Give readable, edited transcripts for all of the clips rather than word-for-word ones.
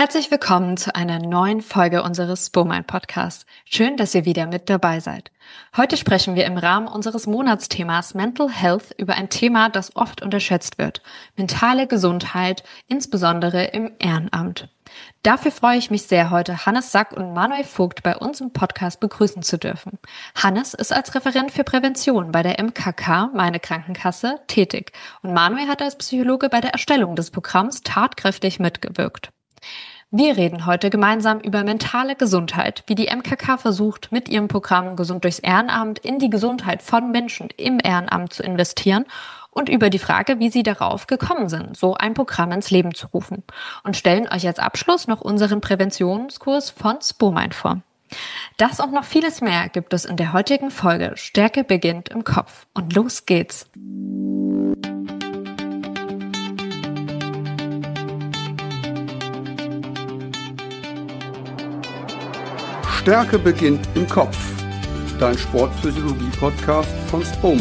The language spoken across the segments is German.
Herzlich willkommen zu einer neuen Folge unseres SpoMind-Podcasts. Schön, dass ihr wieder mit dabei seid. Heute sprechen wir im Rahmen unseres Monatsthemas Mental Health über ein Thema, das oft unterschätzt wird: mentale Gesundheit, insbesondere im Ehrenamt. Dafür freue ich mich sehr, heute Hannes Sack und Manuel Vogt bei uns im Podcast begrüßen zu dürfen. Hannes ist als Referent für Prävention bei der MKK, meine Krankenkasse, tätig, und Manuel hat als Psychologe bei der Erstellung des Programms tatkräftig mitgewirkt. Wir reden heute gemeinsam über mentale Gesundheit, wie die MKK versucht, mit ihrem Programm Gesund durchs Ehrenamt in die Gesundheit von Menschen im Ehrenamt zu investieren, und über die Frage, wie sie darauf gekommen sind, so ein Programm ins Leben zu rufen, und stellen euch als Abschluss noch unseren Präventionskurs von SpoMind vor. Das und noch vieles mehr gibt es in der heutigen Folge Stärke beginnt im Kopf. Und los geht's! Stärke beginnt im Kopf. Dein Sportpsychologie-Podcast von SpoMind.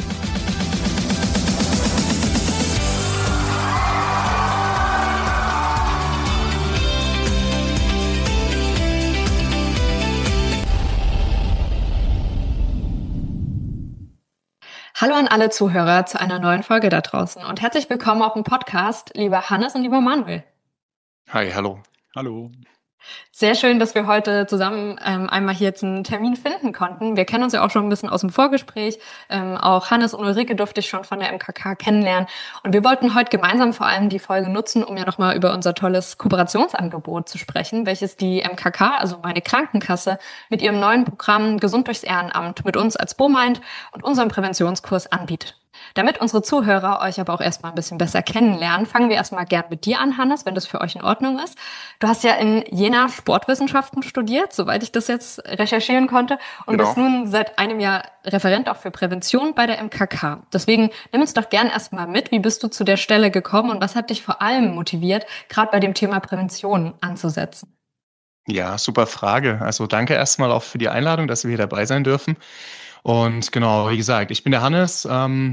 Hallo an alle Zuhörer zu einer neuen Folge da draußen und herzlich willkommen auf dem Podcast, lieber Hannes und lieber Manuel. Hi, hallo. Hallo. Sehr schön, dass wir heute zusammen einmal hier jetzt einen Termin finden konnten. Wir kennen uns ja auch schon ein bisschen aus dem Vorgespräch. Auch Hannes und Ulrike durfte ich schon von der MKK kennenlernen. Und wir wollten heute gemeinsam vor allem die Folge nutzen, um ja nochmal über unser tolles Kooperationsangebot zu sprechen, welches die MKK, also meine Krankenkasse, mit ihrem neuen Programm Gesund durchs Ehrenamt mit uns als SpoMind und unserem Präventionskurs anbietet. Damit unsere Zuhörer euch aber auch erstmal ein bisschen besser kennenlernen, fangen wir erstmal gern mit dir an, Hannes, wenn das für euch in Ordnung ist. Du hast ja in Jena Sportwissenschaften studiert, soweit ich das jetzt recherchieren konnte, und bist nun seit einem Jahr Referent auch für Prävention bei der MKK. Deswegen nimm uns doch gern erstmal mit, wie bist du zu der Stelle gekommen und was hat dich vor allem motiviert, gerade bei dem Thema Prävention anzusetzen? Ja, super Frage. Also danke erstmal auch für die Einladung, dass wir hier dabei sein dürfen. Und genau, wie gesagt, ich bin der Hannes,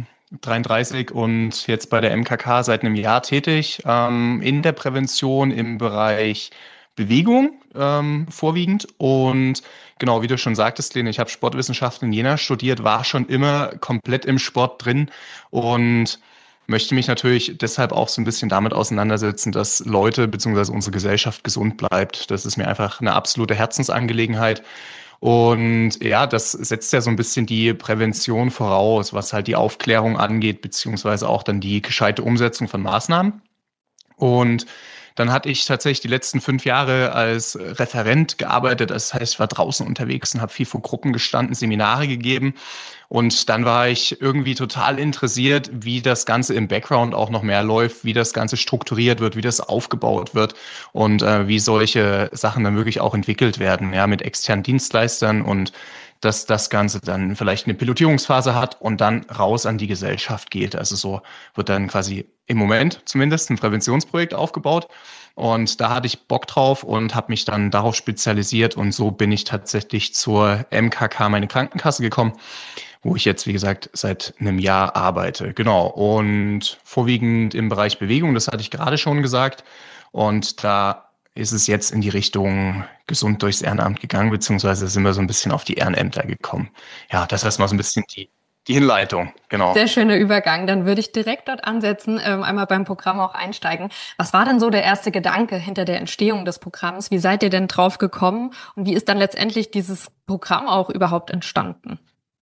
33 und jetzt bei der MKK seit einem Jahr tätig, in der Prävention im Bereich Bewegung vorwiegend. Und genau, wie du schon sagtest, Lene, ich habe Sportwissenschaften in Jena studiert, war schon immer komplett im Sport drin und möchte mich natürlich deshalb auch so ein bisschen damit auseinandersetzen, dass Leute bzw. unsere Gesellschaft gesund bleibt. Das ist mir einfach eine absolute Herzensangelegenheit. Und ja, das setzt ja so ein bisschen die Prävention voraus, was halt die Aufklärung angeht, beziehungsweise auch dann die gescheite Umsetzung von Maßnahmen. Und dann hatte ich tatsächlich die letzten 5 Jahre als Referent gearbeitet. Das heißt, ich war draußen unterwegs und habe viel vor Gruppen gestanden, Seminare gegeben. Und dann war ich irgendwie total interessiert, wie das Ganze im Background auch noch mehr läuft, wie das Ganze strukturiert wird, wie das aufgebaut wird und wie solche Sachen dann wirklich auch entwickelt werden, ja, mit externen Dienstleistern, und dass das Ganze dann vielleicht eine Pilotierungsphase hat und dann raus an die Gesellschaft geht. Also so wird dann quasi im Moment zumindest ein Präventionsprojekt aufgebaut. Und da hatte ich Bock drauf und habe mich dann darauf spezialisiert. Und so bin ich tatsächlich zur MKK, meine Krankenkasse, gekommen, wo ich jetzt, wie gesagt, seit einem Jahr arbeite. Genau. Und vorwiegend im Bereich Bewegung, das hatte ich gerade schon gesagt. Und da ist es jetzt in die Richtung Gesund durchs Ehrenamt gegangen, beziehungsweise sind wir so ein bisschen auf die Ehrenämter gekommen. Ja, das ist mal so ein bisschen die Hinleitung, genau. Sehr schöner Übergang. Dann würde ich direkt dort ansetzen, einmal beim Programm auch einsteigen. Was war denn so der erste Gedanke hinter der Entstehung des Programms? Wie seid ihr denn drauf gekommen und wie ist dann letztendlich dieses Programm auch überhaupt entstanden?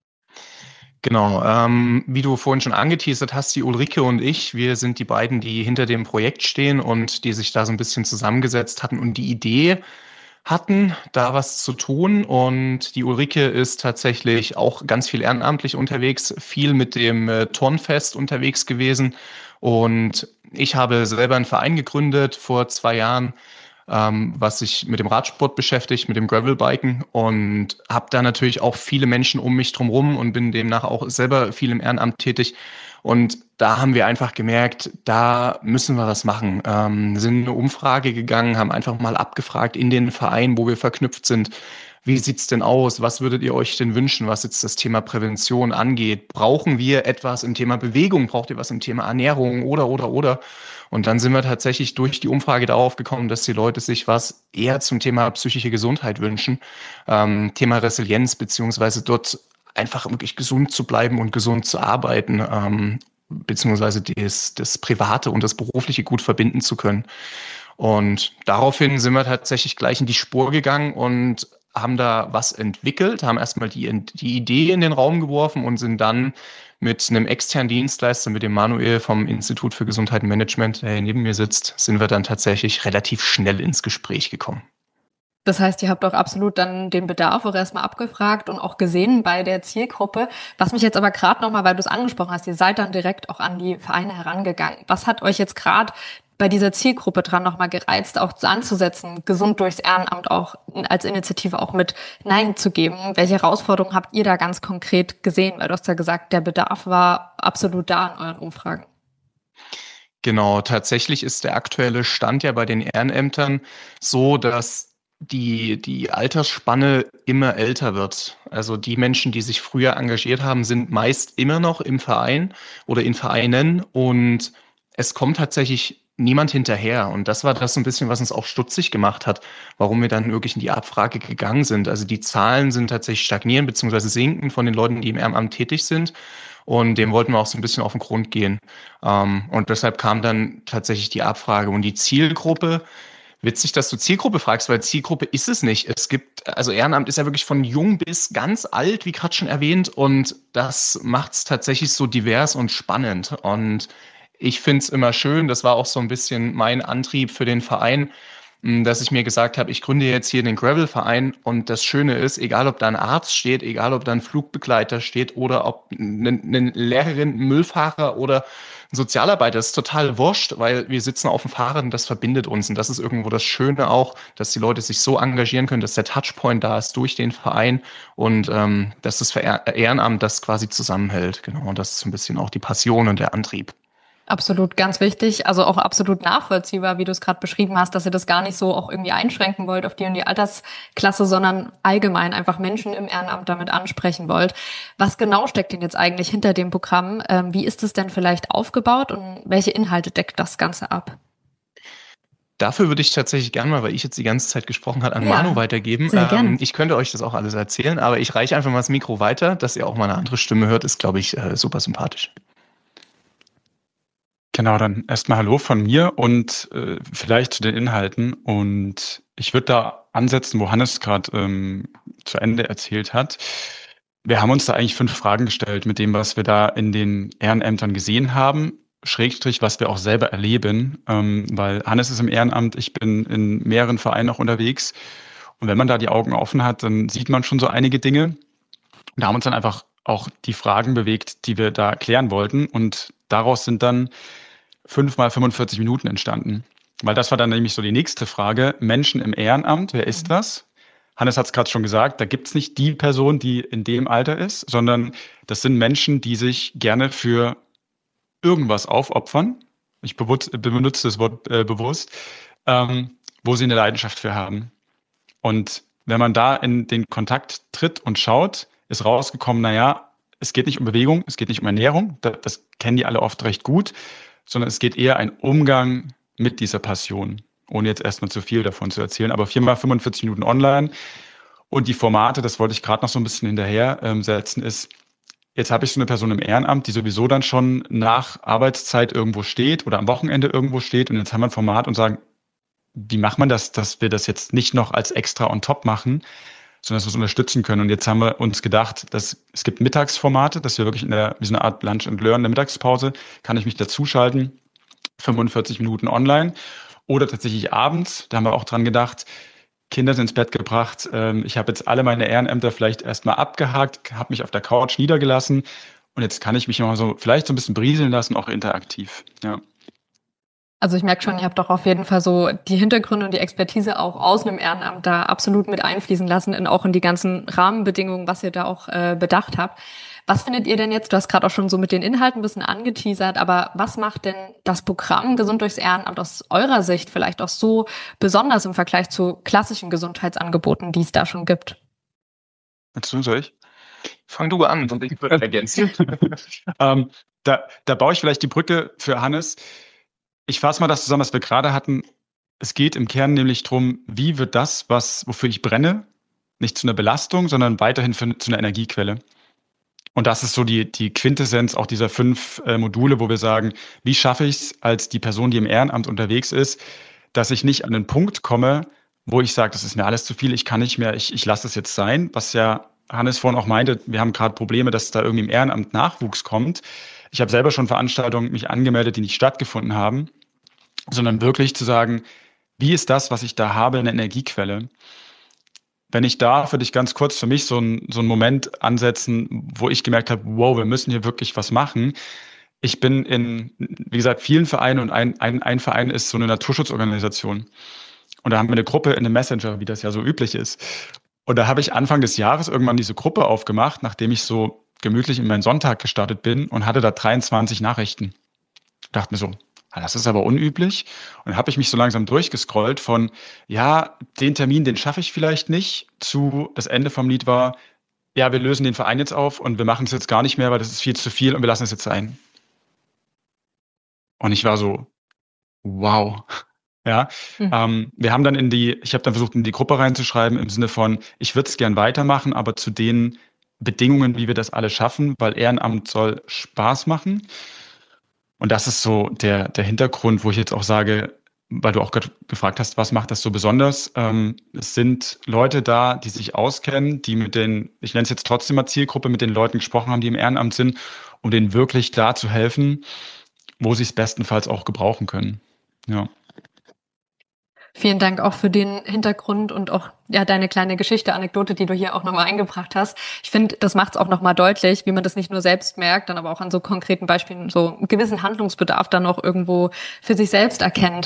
Genau, wie du vorhin schon angeteasert hast, die Ulrike und ich, wir sind die beiden, die hinter dem Projekt stehen und die sich da so ein bisschen zusammengesetzt hatten und die Idee hatten, da was zu tun. Und die Ulrike ist tatsächlich auch ganz viel ehrenamtlich unterwegs, viel mit dem Turnfest unterwegs gewesen. Und ich habe selber einen Verein gegründet vor 2 Jahren, was sich mit dem Radsport beschäftigt, mit dem Gravelbiken, und habe da natürlich auch viele Menschen um mich drumherum und bin demnach auch selber viel im Ehrenamt tätig. Und da haben wir einfach gemerkt, da müssen wir was machen. Sind in eine Umfrage gegangen, haben einfach mal abgefragt in den Vereinen, wo wir verknüpft sind, Wie sieht's denn aus? Was würdet ihr euch denn wünschen, was jetzt das Thema Prävention angeht? Brauchen wir etwas im Thema Bewegung? Braucht ihr was im Thema Ernährung oder? Und dann sind wir tatsächlich durch die Umfrage darauf gekommen, dass die Leute sich was eher zum Thema psychische Gesundheit wünschen, Thema Resilienz, beziehungsweise dort einfach wirklich gesund zu bleiben und gesund zu arbeiten, beziehungsweise das Private und das Berufliche gut verbinden zu können. Und daraufhin sind wir tatsächlich gleich in die Spur gegangen und haben da was entwickelt, haben erstmal die Idee in den Raum geworfen und sind dann mit einem externen Dienstleister, mit dem Manuel vom Institut für Gesundheit und Management, der hier neben mir sitzt, sind wir dann tatsächlich relativ schnell ins Gespräch gekommen. Das heißt, ihr habt auch absolut dann den Bedarf auch erstmal abgefragt und auch gesehen bei der Zielgruppe. Was mich jetzt aber gerade nochmal, weil du es angesprochen hast, ihr seid dann direkt auch an die Vereine herangegangen. Was hat euch jetzt gerade bei dieser Zielgruppe dran nochmal gereizt, auch anzusetzen, gesund durchs Ehrenamt auch als Initiative auch mit hineinzugeben? Welche Herausforderungen habt ihr da ganz konkret gesehen? Weil du hast ja gesagt, der Bedarf war absolut da in euren Umfragen. Genau, tatsächlich ist der aktuelle Stand ja bei den Ehrenämtern so, dass die Altersspanne immer älter wird. Also die Menschen, die sich früher engagiert haben, sind meist immer noch im Verein oder in Vereinen und es kommt tatsächlich niemand hinterher. Und das war das so ein bisschen, was uns auch stutzig gemacht hat, warum wir dann wirklich in die Abfrage gegangen sind. Also die Zahlen sind tatsächlich stagnieren bzw. sinken von den Leuten, die im Ehrenamt tätig sind. Und dem wollten wir auch so ein bisschen auf den Grund gehen. Und deshalb kam dann tatsächlich die Abfrage. Und die Zielgruppe, witzig, dass du Zielgruppe fragst, weil Zielgruppe ist es nicht. Also Ehrenamt ist ja wirklich von jung bis ganz alt, wie gerade schon erwähnt. Und das macht es tatsächlich so divers und spannend. Und ich finde es immer schön, das war auch so ein bisschen mein Antrieb für den Verein, dass ich mir gesagt habe, ich gründe jetzt hier den Gravel-Verein und das Schöne ist, egal ob da ein Arzt steht, egal ob da ein Flugbegleiter steht oder ob eine Lehrerin, ein Müllfahrer oder ein Sozialarbeiter, das ist total wurscht, weil wir sitzen auf dem Fahrrad und das verbindet uns und das ist irgendwo das Schöne auch, dass die Leute sich so engagieren können, dass der Touchpoint da ist durch den Verein und dass das Ehrenamt das quasi zusammenhält. Genau, und das ist so ein bisschen auch die Passion und der Antrieb. Absolut, ganz wichtig, also auch absolut nachvollziehbar, wie du es gerade beschrieben hast, dass ihr das gar nicht so auch irgendwie einschränken wollt auf die und die Altersklasse, sondern allgemein einfach Menschen im Ehrenamt damit ansprechen wollt. Was genau steckt denn jetzt eigentlich hinter dem Programm? Wie ist es denn vielleicht aufgebaut und welche Inhalte deckt das Ganze ab? Dafür würde ich tatsächlich gerne mal, weil ich jetzt die ganze Zeit gesprochen habe, an Ja, Manu weitergeben. sehr gerne. Ich könnte euch das auch alles erzählen, aber ich reiche einfach mal das Mikro weiter, dass ihr auch mal eine andere Stimme hört, ist, glaube ich, super sympathisch. Genau, dann erstmal Hallo von mir und vielleicht zu den Inhalten. Und ich würde da ansetzen, wo Hannes gerade zu Ende erzählt hat. Wir haben uns da eigentlich 5 Fragen gestellt mit dem, was wir da in den Ehrenämtern gesehen haben, Schrägstrich, was wir auch selber erleben, weil Hannes ist im Ehrenamt, ich bin in mehreren Vereinen auch unterwegs. Und wenn man da die Augen offen hat, dann sieht man schon so einige Dinge. Und da haben uns dann einfach auch die Fragen bewegt, die wir da klären wollten. Und daraus sind dann 5 mal 45 Minuten entstanden. Weil das war dann nämlich so die nächste Frage. Menschen im Ehrenamt, wer ist das? Hannes hat es gerade schon gesagt, da gibt es nicht die Person, die in dem Alter ist, sondern das sind Menschen, die sich gerne für irgendwas aufopfern. Ich benutze das Wort bewusst, wo sie eine Leidenschaft für haben. Und wenn man da in den Kontakt tritt und schaut, ist rausgekommen, naja, es geht nicht um Bewegung, es geht nicht um Ernährung, das kennen die alle oft recht gut, sondern es geht eher ein Umgang mit dieser Passion, ohne jetzt erstmal zu viel davon zu erzählen. Aber 4 mal 45 Minuten online und die Formate, das wollte ich gerade noch so ein bisschen hinterher setzen, ist, jetzt habe ich so eine Person im Ehrenamt, die sowieso dann schon nach Arbeitszeit irgendwo steht oder am Wochenende irgendwo steht und jetzt haben wir ein Format und sagen, wie macht man das, dass wir das jetzt nicht noch als extra on top machen, sondern dass wir es unterstützen können. Und jetzt haben wir uns gedacht, dass es gibt Mittagsformate, dass wir wirklich wie so eine Art Lunch and Learn in der Mittagspause, kann ich mich dazuschalten, 45 Minuten online oder tatsächlich abends, da haben wir auch dran gedacht, Kinder sind ins Bett gebracht, ich habe jetzt alle meine Ehrenämter vielleicht erstmal abgehakt, habe mich auf der Couch niedergelassen und jetzt kann ich mich noch so vielleicht so ein bisschen berieseln lassen, auch interaktiv, ja. Also ich merke schon, ihr habt doch auf jeden Fall so die Hintergründe und die Expertise auch aus einem Ehrenamt da absolut mit einfließen lassen, auch in die ganzen Rahmenbedingungen, was ihr da auch bedacht habt. Was findet ihr denn jetzt, du hast gerade auch schon so mit den Inhalten ein bisschen angeteasert, aber was macht denn das Programm Gesund durchs Ehrenamt aus eurer Sicht vielleicht auch so besonders im Vergleich zu klassischen Gesundheitsangeboten, die es da schon gibt? Soll ich? Fang du an und ich würde ergänzen. Da baue ich vielleicht die Brücke für Hannes. Ich fasse mal das zusammen, was wir gerade hatten. Es geht im Kern nämlich darum, wie wird das, wofür ich brenne, nicht zu einer Belastung, sondern weiterhin zu einer Energiequelle. Und das ist so die Quintessenz auch dieser 5 Module, wo wir sagen, wie schaffe ich es als die Person, die im Ehrenamt unterwegs ist, dass ich nicht an den Punkt komme, wo ich sage, das ist mir alles zu viel, ich kann nicht mehr, ich lasse es jetzt sein, was ja Hannes vorhin auch meinte, wir haben gerade Probleme, dass da irgendwie im Ehrenamt Nachwuchs kommt. Ich habe selber schon Veranstaltungen mich angemeldet, die nicht stattgefunden haben, sondern wirklich zu sagen, wie ist das, was ich da habe, eine Energiequelle? Wenn ich da für dich ganz kurz für mich so einen Moment ansetzen, wo ich gemerkt habe, wow, wir müssen hier wirklich was machen. Ich bin in, wie gesagt, vielen Vereinen und ein Verein ist so eine Naturschutzorganisation. Und da haben wir eine Gruppe in einem Messenger, wie das ja so üblich ist. Und da habe ich Anfang des Jahres irgendwann diese Gruppe aufgemacht, nachdem ich so gemütlich in meinen Sonntag gestartet bin und hatte da 23 Nachrichten. Dachte mir so, das ist aber unüblich. Und dann habe ich mich so langsam durchgescrollt von, ja, den Termin, den schaffe ich vielleicht nicht, zu das Ende vom Lied war, ja, wir lösen den Verein jetzt auf und wir machen es jetzt gar nicht mehr, weil das ist viel zu viel und wir lassen es jetzt sein. Und ich war so, wow. Ja, wir haben dann ich habe dann versucht, in die Gruppe reinzuschreiben im Sinne von, ich würde es gern weitermachen, aber zu den Bedingungen, wie wir das alle schaffen, weil Ehrenamt soll Spaß machen. Und das ist so der Hintergrund, wo ich jetzt auch sage, weil du auch gefragt hast, was macht das so besonders? Es sind Leute da, die sich auskennen, die ich nenne es jetzt trotzdem mal Zielgruppe, mit den Leuten gesprochen haben, die im Ehrenamt sind, um denen wirklich da zu helfen, wo sie es bestenfalls auch gebrauchen können. Ja. Vielen Dank auch für den Hintergrund und auch deine kleine Geschichte, Anekdote, die du hier auch nochmal eingebracht hast. Ich finde, das macht es auch nochmal deutlich, wie man das nicht nur selbst merkt, dann aber auch an so konkreten Beispielen so einen gewissen Handlungsbedarf dann noch irgendwo für sich selbst erkennt.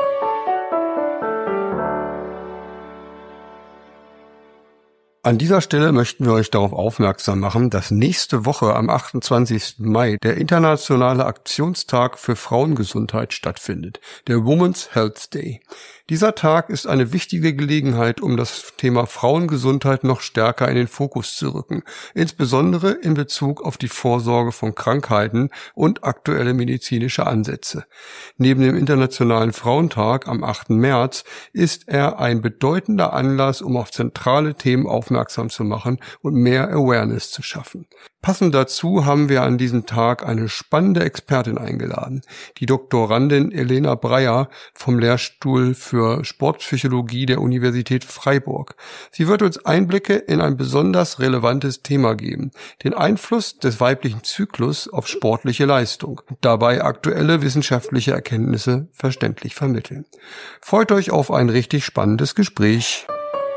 An dieser Stelle möchten wir euch darauf aufmerksam machen, dass nächste Woche am 28. Mai der internationale Aktionstag für Frauengesundheit stattfindet, der Women's Health Day. Dieser Tag ist eine wichtige Gelegenheit, um das Thema Frauengesundheit noch stärker in den Fokus zu rücken, insbesondere in Bezug auf die Vorsorge von Krankheiten und aktuelle medizinische Ansätze. Neben dem Internationalen Frauentag am 8. März ist er ein bedeutender Anlass, um auf zentrale Themen aufmerksam zu machen und mehr Awareness zu schaffen. Passend dazu haben wir an diesem Tag eine spannende Expertin eingeladen, die Doktorandin Elena Breyer vom Lehrstuhl für Sportpsychologie der Universität Freiburg. Sie wird uns Einblicke in ein besonders relevantes Thema geben, den Einfluss des weiblichen Zyklus auf sportliche Leistung, und dabei aktuelle wissenschaftliche Erkenntnisse verständlich vermitteln. Freut euch auf ein richtig spannendes Gespräch.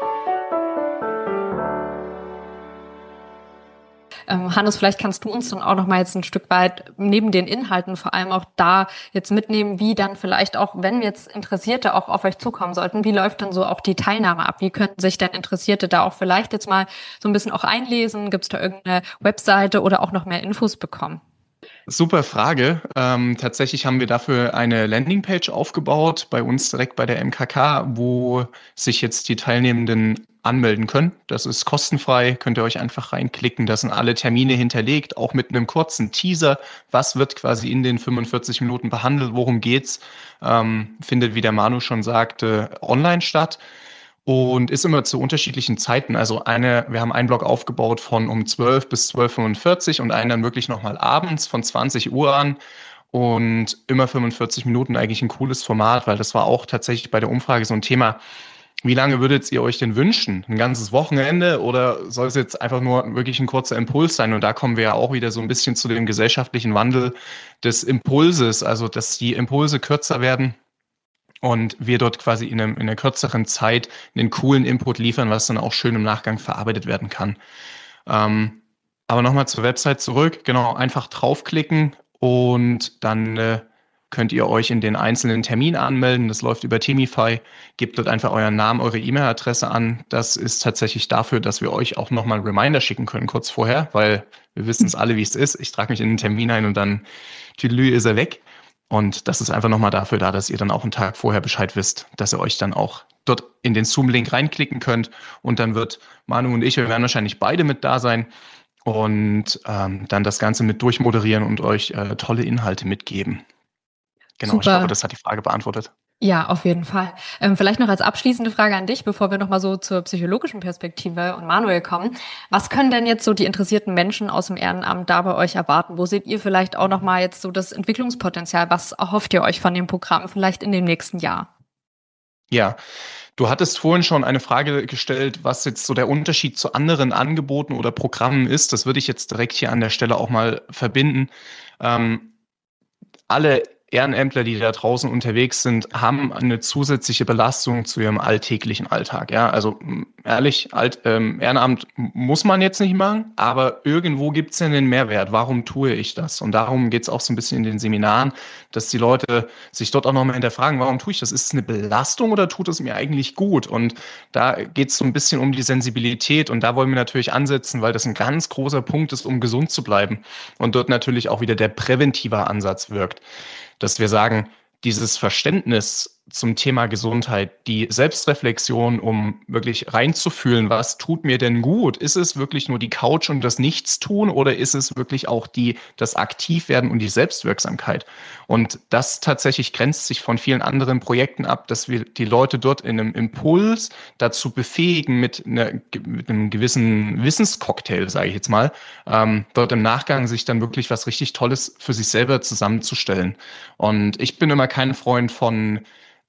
Hannes, vielleicht kannst du uns dann auch noch mal jetzt ein Stück weit neben den Inhalten vor allem auch da jetzt mitnehmen, wie dann vielleicht auch, wenn jetzt Interessierte auch auf euch zukommen sollten, wie läuft dann so auch die Teilnahme ab? Wie könnten sich denn Interessierte da auch vielleicht jetzt mal so ein bisschen auch einlesen? Gibt es da irgendeine Webseite oder auch noch mehr Infos bekommen? Super Frage. Tatsächlich haben wir dafür eine Landingpage aufgebaut, bei uns direkt bei der MKK, wo sich jetzt die Teilnehmenden anmelden können. Das ist kostenfrei, könnt ihr euch einfach reinklicken. Da sind alle Termine hinterlegt, auch mit einem kurzen Teaser. Was wird quasi in den 45 Minuten behandelt? Worum geht's? Findet, wie der Manu schon sagte, online statt. Und ist immer zu unterschiedlichen Zeiten. Also wir haben einen Block aufgebaut von um 12 bis 12:45 und einen dann wirklich nochmal abends von 20 Uhr an. Und immer 45 Minuten, eigentlich ein cooles Format, weil das war auch tatsächlich bei der Umfrage so ein Thema. Wie lange würdet ihr euch denn wünschen? Ein ganzes Wochenende oder soll es jetzt einfach nur wirklich ein kurzer Impuls sein? Und da kommen wir ja auch wieder so ein bisschen zu dem gesellschaftlichen Wandel des Impulses, also dass die Impulse kürzer werden und wir dort quasi in einer kürzeren Zeit einen coolen Input liefern, was dann auch schön im Nachgang verarbeitet werden kann. Aber nochmal zur Website zurück. Genau, einfach draufklicken und dann könnt ihr euch in den einzelnen Termin anmelden. Das läuft über Teamify. Gebt dort einfach euren Namen, eure E-Mail-Adresse an. Das ist tatsächlich dafür, dass wir euch auch nochmal einen Reminder schicken können kurz vorher, weil wir wissen es alle, wie es ist. Ich trage mich in den Termin ein und dann tüdelü ist er weg. Und das ist einfach nochmal dafür da, dass ihr dann auch einen Tag vorher Bescheid wisst, dass ihr euch dann auch dort in den Zoom-Link reinklicken könnt. Und dann wird Manu und ich, wir werden wahrscheinlich beide mit da sein und dann das Ganze mit durchmoderieren und euch tolle Inhalte mitgeben. Genau, Super. Ich glaube, das hat die Frage beantwortet. Ja, auf jeden Fall. Vielleicht noch als abschließende Frage an dich, bevor wir nochmal so zur psychologischen Perspektive und Manuel kommen. Was können denn jetzt so die interessierten Menschen aus dem Ehrenamt da bei euch erwarten? Wo seht ihr vielleicht auch nochmal jetzt so das Entwicklungspotenzial? Was erhofft ihr euch von dem Programm vielleicht in dem nächsten Jahr? Ja, du hattest vorhin schon eine Frage gestellt, was jetzt so der Unterschied zu anderen Angeboten oder Programmen ist. Das würde ich jetzt direkt hier an der Stelle auch mal verbinden. Alle Ehrenämtler, die da draußen unterwegs sind, haben eine zusätzliche Belastung zu ihrem alltäglichen Alltag. Ja, also ehrlich, Ehrenamt muss man jetzt nicht machen, aber irgendwo gibt es ja den Mehrwert. Warum tue ich das? Und darum geht es auch so ein bisschen in den Seminaren, dass die Leute sich dort auch nochmal hinterfragen, warum tue ich das? Ist es eine Belastung oder tut es mir eigentlich gut? Und da geht es so ein bisschen um die Sensibilität und da wollen wir natürlich ansetzen, weil das ein ganz großer Punkt ist, um gesund zu bleiben und dort natürlich auch wieder der präventive Ansatz wirkt, dass wir sagen, dieses Verständnis zum Thema Gesundheit, die Selbstreflexion, um wirklich reinzufühlen, was tut mir denn gut? Ist es wirklich nur die Couch und das Nichtstun oder ist es wirklich auch das Aktivwerden und die Selbstwirksamkeit? Und das tatsächlich grenzt sich von vielen anderen Projekten ab, dass wir die Leute dort in einem Impuls dazu befähigen, mit einem gewissen Wissenscocktail, sage ich jetzt mal, dort im Nachgang sich dann wirklich was richtig Tolles für sich selber zusammenzustellen. Und ich bin immer kein Freund von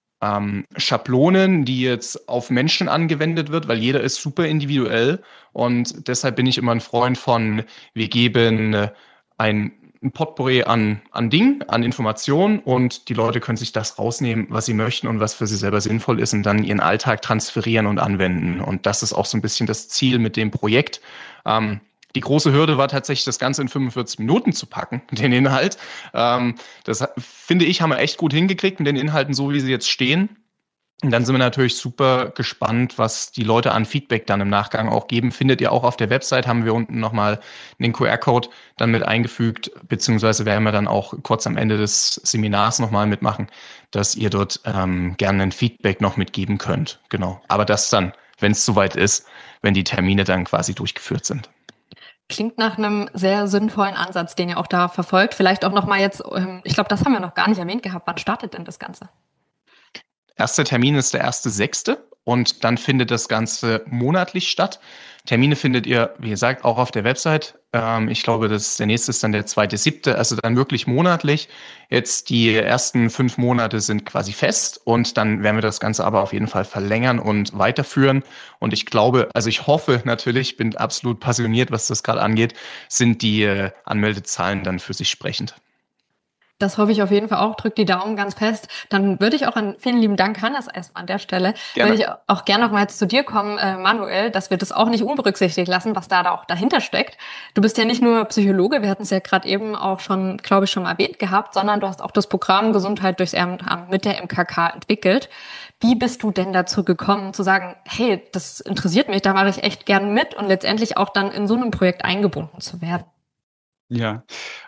Schablonen, die jetzt auf Menschen angewendet wird, weil jeder ist super individuell und deshalb bin ich immer ein Freund von, wir geben ein Potpourri an Dingen, an Informationen und die Leute können sich das rausnehmen, was sie möchten und was für sie selber sinnvoll ist und dann ihren Alltag transferieren und anwenden. Und das ist auch so ein bisschen das Ziel mit dem Projekt. Die große Hürde war tatsächlich, das Ganze in 45 Minuten zu packen, den Inhalt. Das finde ich, haben wir echt gut hingekriegt mit den Inhalten, so wie sie jetzt stehen. Und dann sind wir natürlich super gespannt, was die Leute an Feedback dann im Nachgang auch geben. Findet ihr auch auf der Website, haben wir unten nochmal den QR-Code dann mit eingefügt, beziehungsweise werden wir dann auch kurz am Ende des Seminars nochmal mitmachen, dass ihr dort gerne ein Feedback noch mitgeben könnt. Genau. Aber das dann, wenn es soweit ist, wenn die Termine dann quasi durchgeführt sind. Klingt nach einem sehr sinnvollen Ansatz, den ihr auch da verfolgt. Vielleicht auch nochmal jetzt, ich glaube, das haben wir noch gar nicht erwähnt gehabt. Wann startet denn das Ganze? Erster Termin ist der 1.6. und dann findet das Ganze monatlich statt. Termine findet ihr, wie gesagt, auch auf der Website. Ich glaube, der nächste ist dann der 2.7., also dann wirklich monatlich. Jetzt die ersten 5 Monate sind quasi fest und dann werden wir das Ganze aber auf jeden Fall verlängern und weiterführen. Und ich glaube, also ich hoffe natürlich, bin absolut passioniert, was das gerade angeht, sind die Anmeldezahlen dann für sich sprechend. Das hoffe ich auf jeden Fall auch. Drückt die Daumen ganz fest. Dann würde ich auch vielen lieben Dank, Hannes, erstmal an der Stelle. Gerne. Würde ich auch gerne noch mal jetzt zu dir kommen, Manuel, dass wir das auch nicht unberücksichtigt lassen, was da auch dahinter steckt. Du bist ja nicht nur Psychologe, wir hatten es ja gerade eben auch schon, glaube ich, schon mal erwähnt gehabt, sondern du hast auch das Programm Gesundheit durchs Ehrenamt mit der MKK entwickelt. Wie bist du denn dazu gekommen, zu sagen, hey, das interessiert mich, da mache ich echt gern mit und letztendlich auch dann in so einem Projekt eingebunden zu werden? Ja,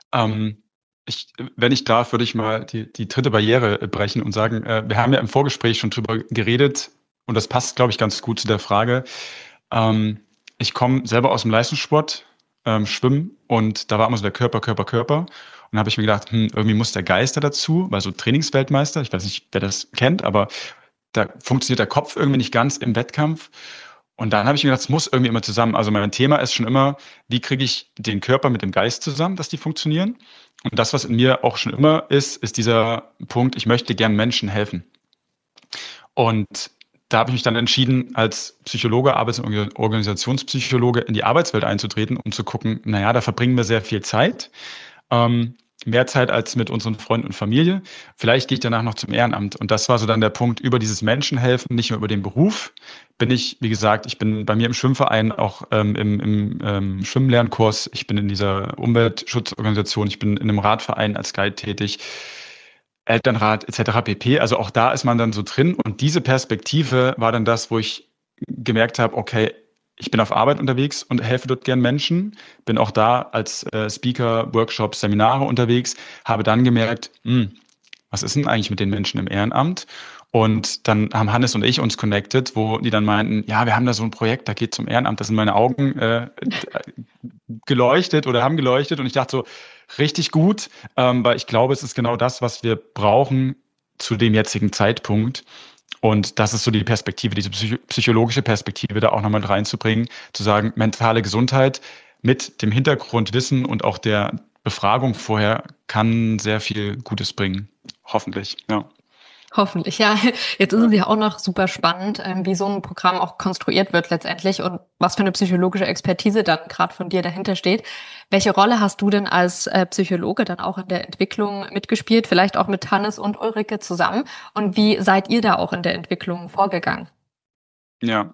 wenn ich darf, würde ich mal die dritte Barriere brechen und sagen, wir haben ja im Vorgespräch schon drüber geredet und das passt, glaube ich, ganz gut zu der Frage. Ich komme selber aus dem Leistungssport, Schwimmen und da war immer so der Körper. Und dann habe ich mir gedacht, irgendwie muss der Geist da dazu, weil so Trainingsweltmeister, ich weiß nicht, wer das kennt, aber da funktioniert der Kopf irgendwie nicht ganz im Wettkampf. Und dann habe ich mir gedacht, es muss irgendwie immer zusammen. Also mein Thema ist schon immer, wie kriege ich den Körper mit dem Geist zusammen, dass die funktionieren. Und das, was in mir auch schon immer ist dieser Punkt, ich möchte gern Menschen helfen. Und da habe ich mich dann entschieden, als Psychologe, Arbeits- und Organisationspsychologe in die Arbeitswelt einzutreten, um zu gucken, naja, da verbringen wir sehr viel Zeit. Mehr Zeit als mit unseren Freunden und Familie. Vielleicht gehe ich danach noch zum Ehrenamt. Und das war so dann der Punkt, über dieses Menschenhelfen, nicht nur über den Beruf, bin ich, wie gesagt, ich bin bei mir im Schwimmverein, auch im Schwimmlernkurs, ich bin in dieser Umweltschutzorganisation, ich bin in einem Radverein als Guide tätig, Elternrat etc. pp. Also auch da ist man dann so drin. Und diese Perspektive war dann das, wo ich gemerkt habe, okay, ich bin auf Arbeit unterwegs und helfe dort gern Menschen, bin auch da als Speaker, Workshops, Seminare unterwegs, habe dann gemerkt, was ist denn eigentlich mit den Menschen im Ehrenamt? Und dann haben Hannes und ich uns connected, wo die dann meinten, ja, wir haben da so ein Projekt, da geht es um Ehrenamt. Da sind meine Augen geleuchtet oder haben geleuchtet. Und ich dachte so, richtig gut, weil ich glaube, es ist genau das, was wir brauchen zu dem jetzigen Zeitpunkt. Und das ist so die Perspektive, diese psychologische Perspektive da auch nochmal reinzubringen, zu sagen, mentale Gesundheit mit dem Hintergrundwissen und auch der Befragung vorher kann sehr viel Gutes bringen. Hoffentlich, ja. Hoffentlich, ja. Jetzt ist es ja auch noch super spannend, wie so ein Programm auch konstruiert wird letztendlich und was für eine psychologische Expertise dann gerade von dir dahinter steht. Welche Rolle hast du denn als Psychologe dann auch in der Entwicklung mitgespielt, vielleicht auch mit Hannes und Ulrike zusammen? Und wie seid ihr da auch in der Entwicklung vorgegangen? Ja,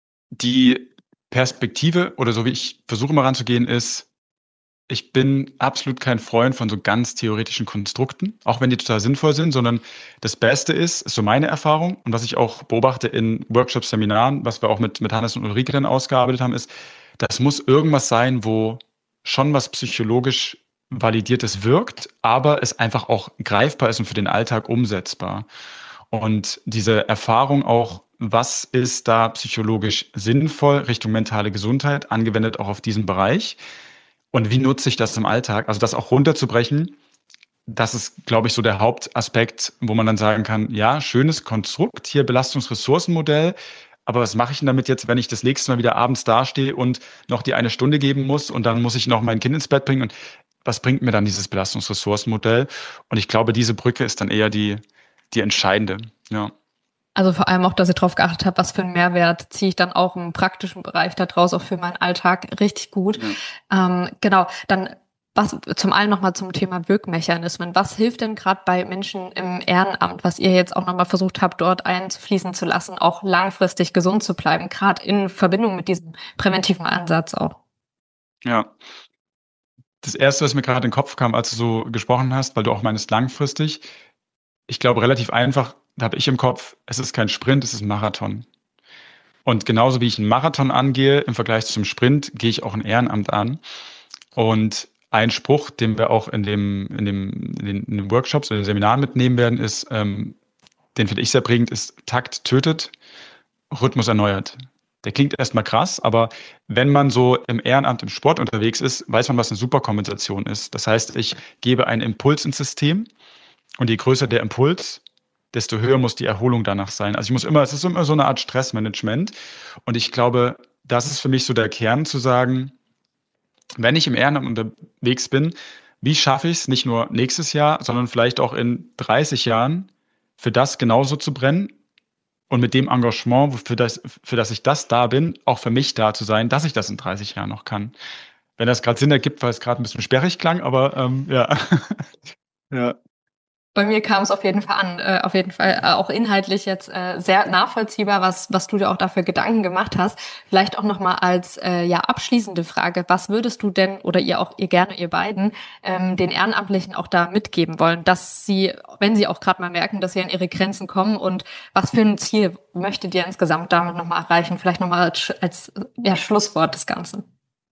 die Perspektive oder so wie ich versuche mal ranzugehen ist, ich bin absolut kein Freund von so ganz theoretischen Konstrukten, auch wenn die total sinnvoll sind, sondern das Beste ist so meine Erfahrung und was ich auch beobachte in Workshops, Seminaren, was wir auch mit Hannes und Ulrike dann ausgearbeitet haben, ist, das muss irgendwas sein, wo schon was psychologisch Validiertes wirkt, aber es einfach auch greifbar ist und für den Alltag umsetzbar. Und diese Erfahrung auch, was ist da psychologisch sinnvoll Richtung mentale Gesundheit, angewendet auch auf diesen Bereich, und wie nutze ich das im Alltag? Also das auch runterzubrechen, das ist, glaube ich, so der Hauptaspekt, wo man dann sagen kann, ja, schönes Konstrukt, hier Belastungsressourcenmodell, aber was mache ich denn damit jetzt, wenn ich das nächste Mal wieder abends dastehe und noch die 1 Stunde geben muss und dann muss ich noch mein Kind ins Bett bringen und was bringt mir dann dieses Belastungsressourcenmodell? Und ich glaube, diese Brücke ist dann eher die entscheidende, ja. Also vor allem auch, dass ich darauf geachtet habe, was für einen Mehrwert ziehe ich dann auch im praktischen Bereich daraus, auch für meinen Alltag, richtig gut. Genau, dann was zum einen nochmal zum Thema Wirkmechanismen. Was hilft denn gerade bei Menschen im Ehrenamt, was ihr jetzt auch nochmal versucht habt, dort einzufließen zu lassen, auch langfristig gesund zu bleiben, gerade in Verbindung mit diesem präventiven Ansatz auch? Ja, das Erste, was mir gerade in den Kopf kam, als du so gesprochen hast, weil du auch meinst langfristig, ich glaube relativ einfach, da habe ich im Kopf, es ist kein Sprint, es ist ein Marathon. Und genauso wie ich einen Marathon angehe im Vergleich zum Sprint, gehe ich auch ein Ehrenamt an. Und ein Spruch, den wir auch in den Workshops oder den Seminaren mitnehmen werden, ist, den finde ich sehr prägend, ist Takt tötet, Rhythmus erneuert. Der klingt erstmal krass, aber wenn man so im Ehrenamt, im Sport unterwegs ist, weiß man, was eine Superkompensation ist. Das heißt, ich gebe einen Impuls ins System und je größer der Impuls, desto höher muss die Erholung danach sein. Also es ist immer so eine Art Stressmanagement. Und ich glaube, das ist für mich so der Kern zu sagen, wenn ich im Ehrenamt unterwegs bin, wie schaffe ich es nicht nur nächstes Jahr, sondern vielleicht auch in 30 Jahren für das genauso zu brennen und mit dem Engagement, für das ich das da bin, auch für mich da zu sein, dass ich das in 30 Jahren noch kann. Wenn das gerade Sinn ergibt, weil es gerade ein bisschen sperrig klang, aber ja. Ja. Bei mir kam es auf jeden Fall an, auf jeden Fall auch inhaltlich jetzt sehr nachvollziehbar, was du dir auch dafür Gedanken gemacht hast. Vielleicht auch nochmal als abschließende Frage, was würdest du denn oder ihr gerne, ihr beiden, den Ehrenamtlichen auch da mitgeben wollen, dass sie, wenn sie auch gerade mal merken, dass sie an ihre Grenzen kommen und was für ein Ziel möchtet ihr insgesamt damit nochmal erreichen? Vielleicht nochmal als Schlusswort des Ganzen.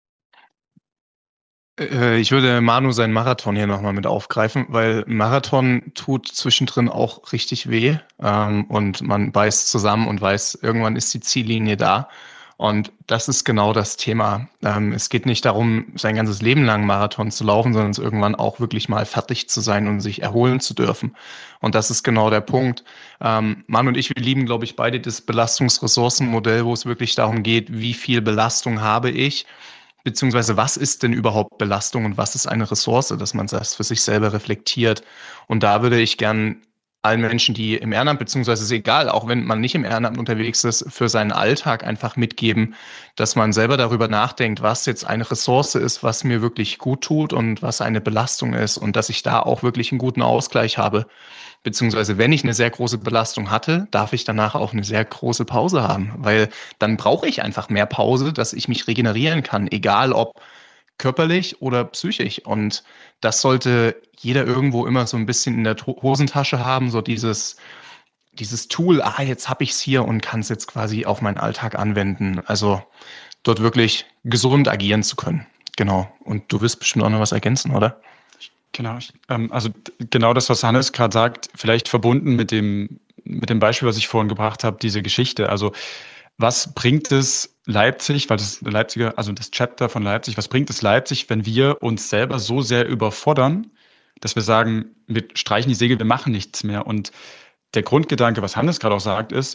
Ich würde Manu seinen Marathon hier nochmal mit aufgreifen, weil Marathon tut zwischendrin auch richtig weh und man beißt zusammen und weiß, irgendwann ist die Ziellinie da. Und das ist genau das Thema. Es geht nicht darum, sein ganzes Leben lang Marathon zu laufen, sondern es irgendwann auch wirklich mal fertig zu sein und sich erholen zu dürfen. Und das ist genau der Punkt. Manu und ich, wir lieben, glaube ich, beide das Belastungsressourcenmodell, wo es wirklich darum geht, wie viel Belastung habe ich, beziehungsweise was ist denn überhaupt Belastung und was ist eine Ressource, dass man das für sich selber reflektiert. Und da würde ich gern allen Menschen, die im Ehrenamt, beziehungsweise ist egal, auch wenn man nicht im Ehrenamt unterwegs ist, für seinen Alltag einfach mitgeben, dass man selber darüber nachdenkt, was jetzt eine Ressource ist, was mir wirklich gut tut und was eine Belastung ist und dass ich da auch wirklich einen guten Ausgleich habe. Beziehungsweise wenn ich eine sehr große Belastung hatte, darf ich danach auch eine sehr große Pause haben, weil dann brauche ich einfach mehr Pause, dass ich mich regenerieren kann, egal ob körperlich oder psychisch. Und das sollte jeder irgendwo immer so ein bisschen in der Hosentasche haben, so dieses Tool, jetzt habe ich es hier und kann es jetzt quasi auf meinen Alltag anwenden. Also dort wirklich gesund agieren zu können. Genau. Und du wirst bestimmt auch noch was ergänzen, oder? Ich Genau. Also genau das, was Hannes gerade sagt, vielleicht verbunden mit dem Beispiel, was ich vorhin gebracht habe, diese Geschichte. Also was bringt es Leipzig, weil das Leipziger, also das Chapter von Leipzig, was bringt es Leipzig, wenn wir uns selber so sehr überfordern, dass wir sagen, wir streichen die Segel, wir machen nichts mehr. Und der Grundgedanke, was Hannes gerade auch sagt, ist,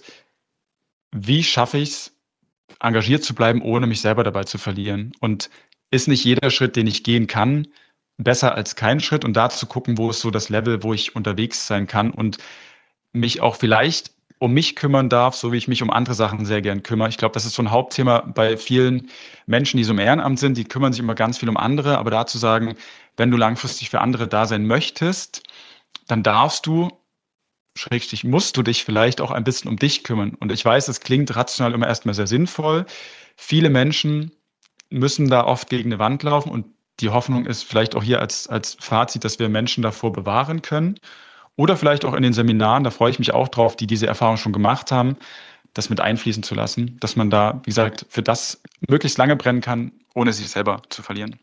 wie schaffe ich es, engagiert zu bleiben, ohne mich selber dabei zu verlieren? Und ist nicht jeder Schritt, den ich gehen kann, besser als kein Schritt? Und da zu gucken, wo ist so das Level, wo ich unterwegs sein kann und mich auch vielleicht um mich kümmern darf, so wie ich mich um andere Sachen sehr gern kümmere. Ich glaube, das ist so ein Hauptthema bei vielen Menschen, die so im Ehrenamt sind. Die kümmern sich immer ganz viel um andere. Aber da zu sagen, wenn du langfristig für andere da sein möchtest, dann darfst du, schrägstrich musst du dich vielleicht auch ein bisschen um dich kümmern. Und ich weiß, es klingt rational immer erstmal sehr sinnvoll. Viele Menschen müssen da oft gegen eine Wand laufen und die Hoffnung ist vielleicht auch hier als Fazit, dass wir Menschen davor bewahren können. Oder vielleicht auch in den Seminaren, da freue ich mich auch drauf, die diese Erfahrung schon gemacht haben, das mit einfließen zu lassen, dass man da, wie gesagt, für das möglichst lange brennen kann, ohne sich selber zu verlieren.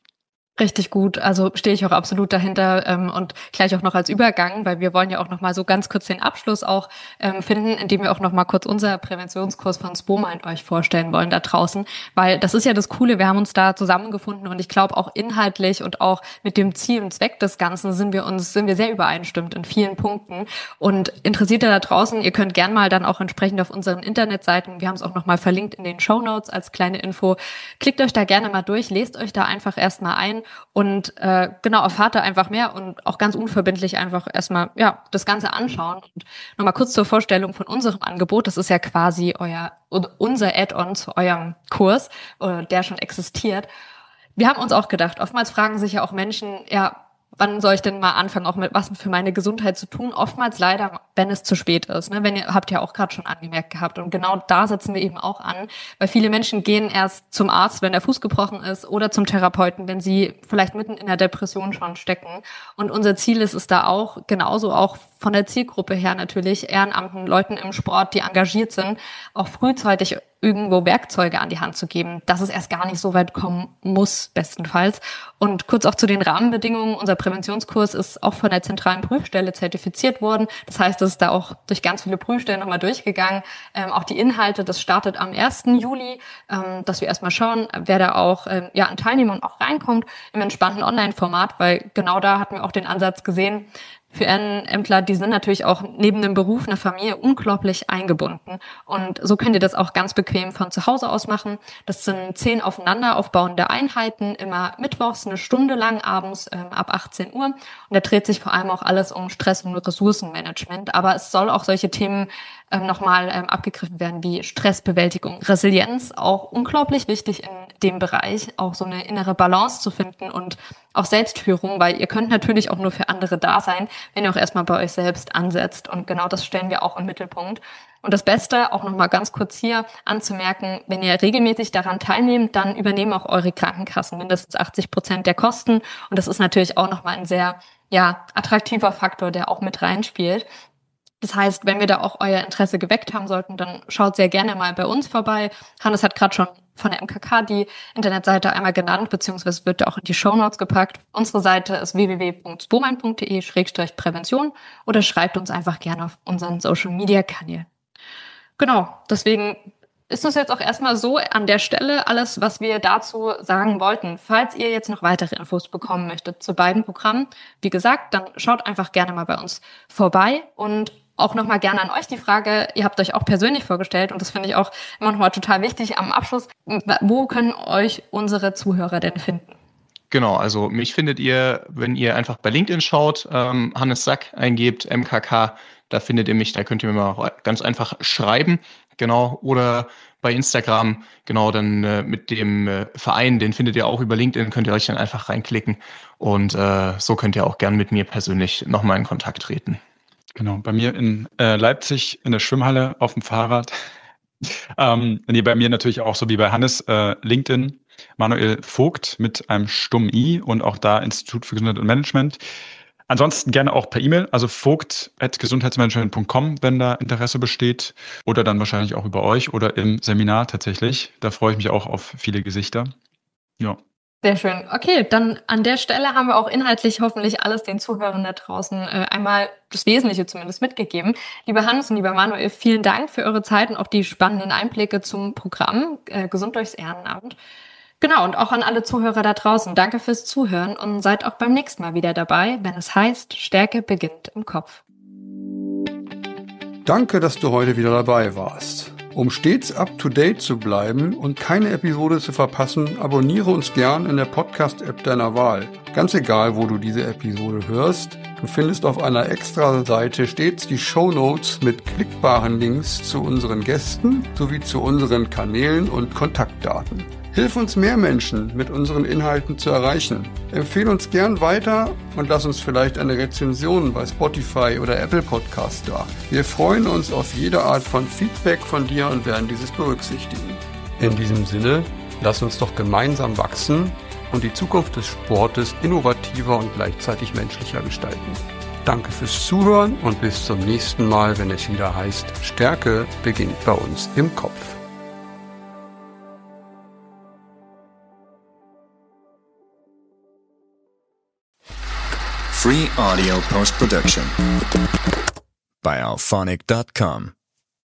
Richtig gut, also stehe ich auch absolut dahinter und gleich auch noch als Übergang, weil wir wollen ja auch noch mal so ganz kurz den Abschluss auch finden, indem wir auch noch mal kurz unser Präventionskurs von SpoMind euch vorstellen wollen da draußen, weil das ist ja das Coole, wir haben uns da zusammengefunden und ich glaube auch inhaltlich und auch mit dem Ziel und Zweck des Ganzen sind wir sehr übereinstimmend in vielen Punkten und Interessierte da draußen, ihr könnt gern mal dann auch entsprechend auf unseren Internetseiten, wir haben es auch noch mal verlinkt in den Shownotes als kleine Info, klickt euch da gerne mal durch, lest euch da einfach erstmal ein und genau, erfahrt da einfach mehr und auch ganz unverbindlich einfach erstmal das Ganze anschauen. Und nochmal kurz zur Vorstellung von unserem Angebot. Das ist ja quasi unser Add-on zu eurem Kurs, der schon existiert. Wir haben uns auch gedacht, oftmals fragen sich ja auch Menschen, wann soll ich denn mal anfangen, auch mit was für meine Gesundheit zu tun? Oftmals leider, wenn es zu spät ist. Ne? Habt ihr auch gerade schon angemerkt gehabt. Und genau da setzen wir eben auch an, weil viele Menschen gehen erst zum Arzt, wenn der Fuß gebrochen ist oder zum Therapeuten, wenn sie vielleicht mitten in der Depression schon stecken. Und unser Ziel ist es da auch, genauso auch von der Zielgruppe her natürlich, Ehrenamten, Leuten im Sport, die engagiert sind, auch frühzeitig irgendwo Werkzeuge an die Hand zu geben, dass es erst gar nicht so weit kommen muss, bestenfalls. Und kurz auch zu den Rahmenbedingungen. Unser Präventionskurs ist auch von der zentralen Prüfstelle zertifiziert worden. Das heißt, es ist da auch durch ganz viele Prüfstellen nochmal durchgegangen. Auch die Inhalte, das startet am 1. Juli, dass wir erstmal schauen, wer da auch an Teilnehmern auch reinkommt im entspannten Online-Format, weil genau da hatten wir auch den Ansatz gesehen, für Ehrenämtler, die sind natürlich auch neben dem Beruf, einer Familie unglaublich eingebunden. Und so könnt ihr das auch ganz bequem von zu Hause aus machen. Das sind 10 aufeinander aufbauende Einheiten, immer mittwochs 1 Stunde lang, abends ab 18 Uhr. Und da dreht sich vor allem auch alles um Stress- und Ressourcenmanagement. Aber es soll auch solche Themen nochmal abgegriffen werden wie Stressbewältigung, Resilienz, auch unglaublich wichtig in dem Bereich, auch so eine innere Balance zu finden und auch Selbstführung, weil ihr könnt natürlich auch nur für andere da sein, wenn ihr auch erstmal bei euch selbst ansetzt. Und genau das stellen wir auch im Mittelpunkt. Und das Beste, auch nochmal ganz kurz hier anzumerken, wenn ihr regelmäßig daran teilnehmt, dann übernehmen auch eure Krankenkassen mindestens 80% der Kosten. Und das ist natürlich auch nochmal ein sehr attraktiver Faktor, der auch mit reinspielt. Das heißt, wenn wir da auch euer Interesse geweckt haben sollten, dann schaut sehr gerne mal bei uns vorbei. Hannes hat gerade schon von der MKK die Internetseite einmal genannt, beziehungsweise wird da auch in die Shownotes gepackt. Unsere Seite ist www.spomind.de/Prävention oder schreibt uns einfach gerne auf unseren Social-Media-Kanälen. Genau, deswegen ist das jetzt auch erstmal so an der Stelle alles, was wir dazu sagen wollten. Falls ihr jetzt noch weitere Infos bekommen möchtet zu beiden Programmen, wie gesagt, dann schaut einfach gerne mal bei uns vorbei und auch nochmal gerne an euch die Frage, ihr habt euch auch persönlich vorgestellt und das finde ich auch immer nochmal total wichtig am Abschluss. Wo können euch unsere Zuhörer denn finden? Genau, also mich findet ihr, wenn ihr einfach bei LinkedIn schaut, Hannes Sack eingebt, MKK, da findet ihr mich, da könnt ihr mir mal ganz einfach schreiben, genau, oder bei Instagram, genau, dann mit dem Verein, den findet ihr auch über LinkedIn, könnt ihr euch dann einfach reinklicken und so könnt ihr auch gern mit mir persönlich nochmal in Kontakt treten. Genau, bei mir in Leipzig in der Schwimmhalle auf dem Fahrrad. Bei mir natürlich auch so wie bei Hannes, LinkedIn, Manuel Vogt mit einem stummen I und auch da Institut für Gesundheit und Management. Ansonsten gerne auch per E-Mail, also vogt@gesundheitsmanagement.com, wenn da Interesse besteht oder dann wahrscheinlich auch über euch oder im Seminar tatsächlich. Da freue ich mich auch auf viele Gesichter. Ja. Sehr schön. Okay, dann an der Stelle haben wir auch inhaltlich hoffentlich alles den Zuhörern da draußen einmal das Wesentliche zumindest mitgegeben. Lieber Hannes und lieber Manuel, vielen Dank für eure Zeit und auch die spannenden Einblicke zum Programm Gesund durchs Ehrenamt. Genau, und auch an alle Zuhörer da draußen. Danke fürs Zuhören und seid auch beim nächsten Mal wieder dabei, wenn es heißt, Stärke beginnt im Kopf. Danke, dass du heute wieder dabei warst. Um stets up-to-date zu bleiben und keine Episode zu verpassen, abonniere uns gern in der Podcast-App deiner Wahl. Ganz egal, wo du diese Episode hörst, du findest auf einer extra Seite stets die Shownotes mit klickbaren Links zu unseren Gästen sowie zu unseren Kanälen und Kontaktdaten. Hilf uns, mehr Menschen mit unseren Inhalten zu erreichen. Empfehle uns gern weiter und lass uns vielleicht eine Rezension bei Spotify oder Apple Podcasts da. Wir freuen uns auf jede Art von Feedback von dir und werden dieses berücksichtigen. In diesem Sinne, lass uns doch gemeinsam wachsen und die Zukunft des Sportes innovativer und gleichzeitig menschlicher gestalten. Danke fürs Zuhören und bis zum nächsten Mal, wenn es wieder heißt, Stärke beginnt bei uns im Kopf. Free audio post-production by alphonic.com.